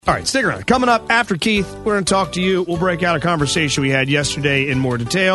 All right, stick around. Coming up after Keith, we're going to talk to you. We'll break out a conversation we had yesterday in more detail.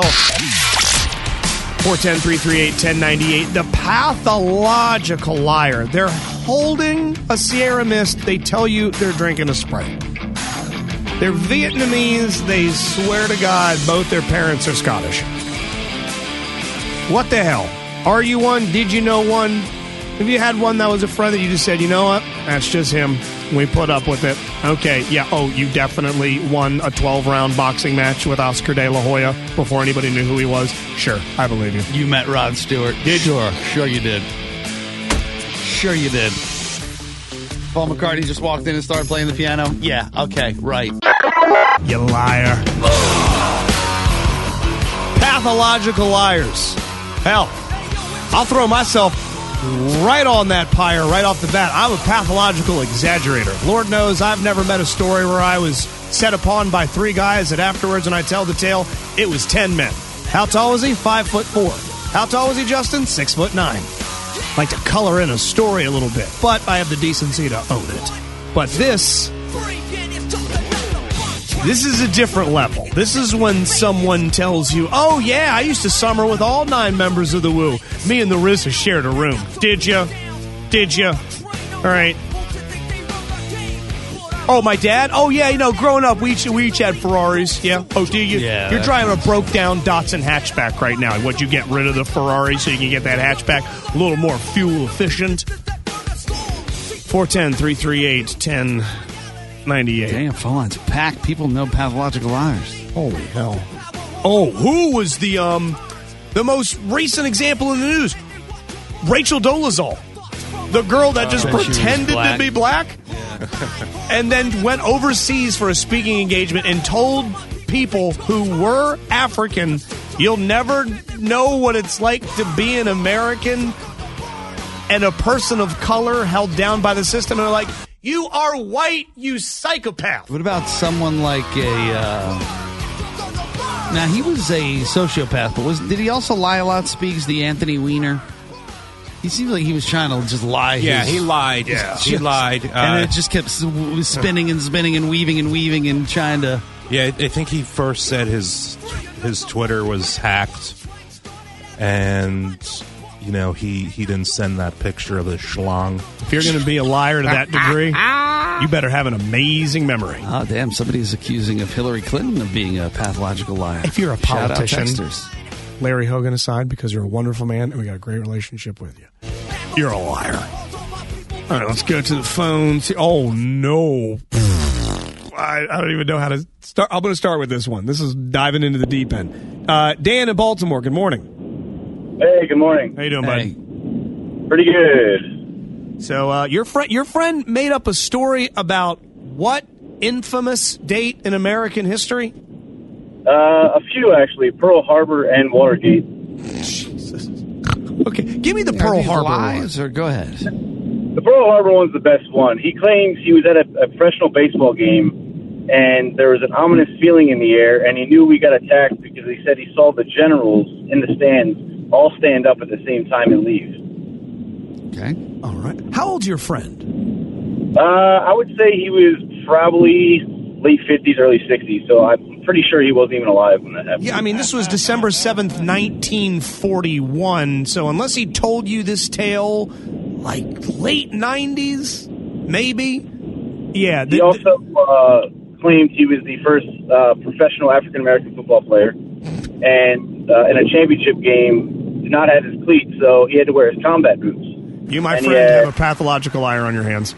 410-338-1098. The pathological liar. They're holding a Sierra Mist. They tell you they're drinking a Sprite. They're Vietnamese. They swear to God both their parents are Scottish. What the hell? Are you one? Did you know one? Have you had one that was a friend that you just said, you know what? That's just him. We put up with it. Okay, yeah. Oh, you definitely won a 12-round boxing match with Oscar De La Hoya before anybody knew who he was? Sure, I believe you. You met Rod Stewart. Did Sure you did. Sure you did. Paul McCartney just walked in and started playing the piano? Yeah, okay, right. You liar. Pathological liars. Hell, I'll throw myself right on that pyre right off the bat. I'm a pathological exaggerator. Lord knows I've never met a story where I was set upon by 3 guys that afterwards when I tell the tale, it was 10 men. How tall was he? 5'4". How tall was he, Justin? 6'9". Like to color in a story a little bit, but I have the decency to own it. But this is a different level. This is when someone tells you, oh, yeah, I used to summer with all 9 members of the Woo. Me and the RZA shared a room. Did you? Did you? All right. Oh, my dad? Oh, yeah, growing up, we each had Ferraris. Yeah? Oh, do you? Yeah. You're driving a broke-down Datsun hatchback right now. Would you get rid of the Ferrari so you can get that hatchback a little more fuel efficient? 410-338-1098. Damn, phone lines packed. People know pathological liars. Holy hell. Oh, who was the most recent example in the news? Rachel Dolezal. The girl that just pretended to be black and then went overseas for a speaking engagement and told people who were African, you'll never know what it's like to be an American and a person of color held down by the system. And they're like, you are white, you psychopath. What about someone like now, he was a sociopath, but did he also lie a lot, Speaks, the Anthony Weiner? He seemed like he was trying to just lie. Yeah, he lied. Yeah. He lied. And it just kept spinning and spinning and weaving and trying to... Yeah, I think he first said his Twitter was hacked. And, he didn't send that picture of the schlong. If you're going to be a liar to that degree, you better have an amazing memory. Oh, damn. Somebody's accusing of Hillary Clinton of being a pathological liar. If you're a politician, shout out texters. Larry Hogan aside, because you're a wonderful man and we got a great relationship with you, you're a liar. All right, let's go to the phones. Oh, no. I don't even know how to start. I'm going to start with this one. This is diving into the deep end. Dan in Baltimore, good morning. Hey, good morning. How you doing, buddy? Pretty good. So your friend made up a story about what infamous date in American history? A few, actually. Pearl Harbor and Watergate. Jesus. Okay, give me the Pearl Harbor lies, one. or go ahead. The Pearl Harbor one's the best one. He claims he was at a professional baseball game, and there was an ominous feeling in the air, and he knew we got attacked because he said he saw the generals in the stands all stand up at the same time and leave. Okay. All right. How old's your friend? I would say he was probably late 50s, early 60s, so I'm pretty sure he wasn't even alive when that happened. Yeah, I mean, this was December 7th, 1941, so unless he told you this tale, like, late 90s, maybe? Yeah. He also claimed he was the first professional African-American football player, and in a championship game, did not have his cleats, so he had to wear his combat boots. You, my friend, have a pathological liar on your hands.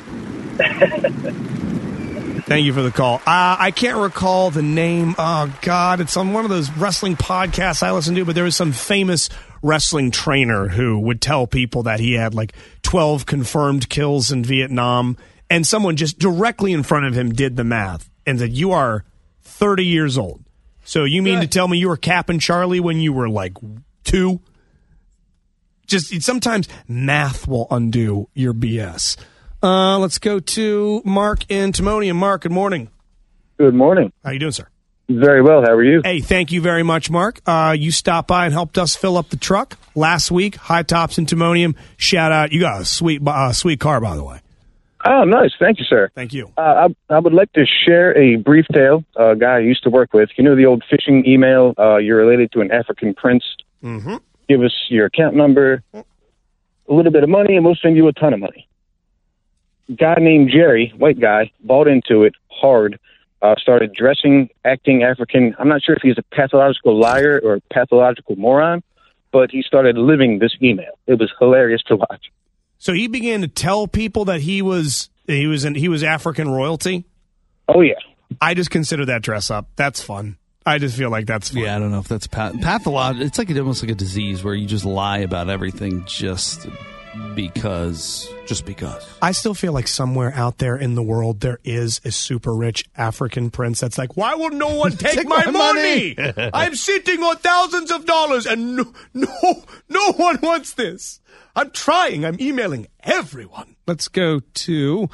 Thank you for the call. I can't recall the name. Oh, God, it's on one of those wrestling podcasts I listen to, but there was some famous wrestling trainer who would tell people that he had like 12 confirmed kills in Vietnam, and someone just directly in front of him did the math and said, you are 30 years old. So you mean to tell me you were Cap'n Charlie when you were like 2? Just sometimes math will undo your BS. Let's go to Mark in Timonium. Mark, good morning. Good morning. How you doing, sir? Very well. How are you? Hey, thank you very much, Mark. You stopped by and helped us fill up the truck last week. High Tops in Timonium. Shout out. You got a sweet car, by the way. Oh, nice. Thank you, sir. Thank you. I would like to share a brief tale. A guy I used to work with. You know the old phishing email, you're related to an African prince? Mm-hmm. Give us your account number, a little bit of money, and we'll send you a ton of money. Guy named Jerry, white guy, bought into it hard, started dressing, acting African. I'm not sure if he's a pathological liar or a pathological moron, but he started living this email. It was hilarious to watch. So he began to tell people that he was African royalty. Oh yeah, I just consider that dress up. That's fun. I just feel like that's fun. Yeah, I don't know if that's pathological. It's like almost like a disease where you just lie about everything just because. I still feel like somewhere out there in the world there is a super rich African prince that's like, why will no one take my money? I'm sitting on thousands of dollars and no one wants this. I'm trying. I'm emailing everyone. Let's go to,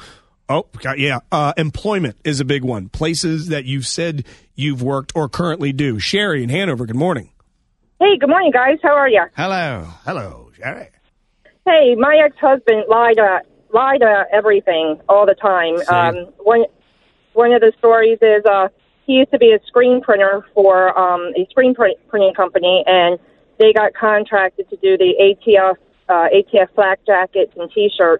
employment is a big one. Places that you've said you've worked or currently do. Sherry in Hanover, good morning. Hey, good morning, guys. How are you? Hello, Sherry. Hey, my ex-husband lied about everything all the time. One of the stories is he used to be a screen printer for a screen printing company, and they got contracted to do the ATF flak jackets and T-shirts.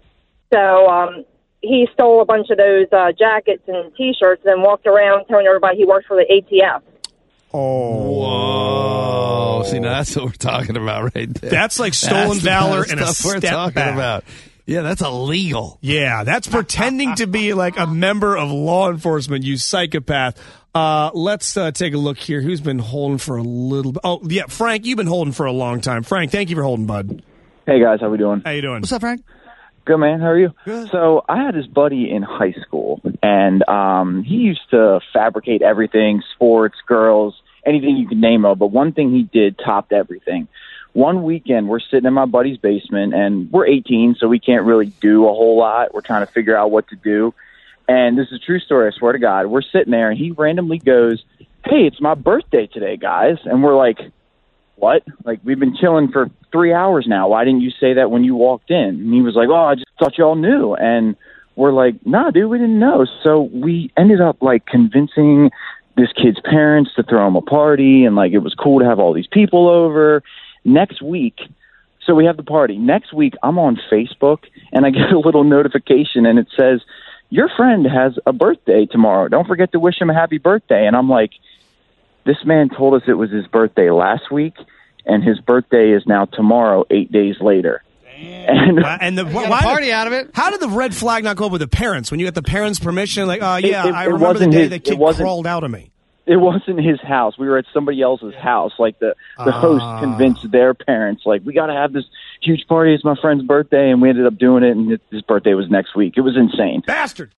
So he stole a bunch of those jackets and T-shirts and walked around telling everybody he worked for the ATF. Oh. Whoa. See, now that's what we're talking about right there. That's like stolen valor and a we're step talking back. about. Yeah, that's illegal. Yeah, that's pretending to be like a member of law enforcement, you psychopath. Let's take a look here. Who's been holding for a little bit? Oh, yeah, Frank, you've been holding for a long time. Frank, thank you for holding, bud. Hey, guys, how we doing? How you doing? What's up, Frank? Good, man. How are you? Good. So I had this buddy in high school, and he used to fabricate everything, sports, girls, anything you could name of. But one thing he did topped everything. One weekend, we're sitting in my buddy's basement, and we're 18, so we can't really do a whole lot. We're trying to figure out what to do. And this is a true story, I swear to God. We're sitting there, and he randomly goes, hey, it's my birthday today, guys. And we're like, what? Like, we've been chilling for 3 hours now. Why didn't you say that when you walked in? And he was like, oh, I just thought y'all knew. And we're like, nah, dude, we didn't know. So we ended up, like, convincing this kid's parents to throw him a party, and, like, it was cool to have all these people over. Next week, so we have the party. Next week, I'm on Facebook, and I get a little notification, and it says, your friend has a birthday tomorrow. Don't forget to wish him a happy birthday. And I'm like, this man told us it was his birthday last week, and his birthday is now tomorrow, 8 days later. And the Why party out of it? How did the red flag not go up with the parents? When you got the parents' permission, like, I remember the wasn't day that kid crawled out of me. It wasn't his house. We were at somebody else's house. Like the host convinced their parents, like, we got to have this huge party. It's my friend's birthday, and we ended up doing it. And his birthday was next week. It was insane. Bastard.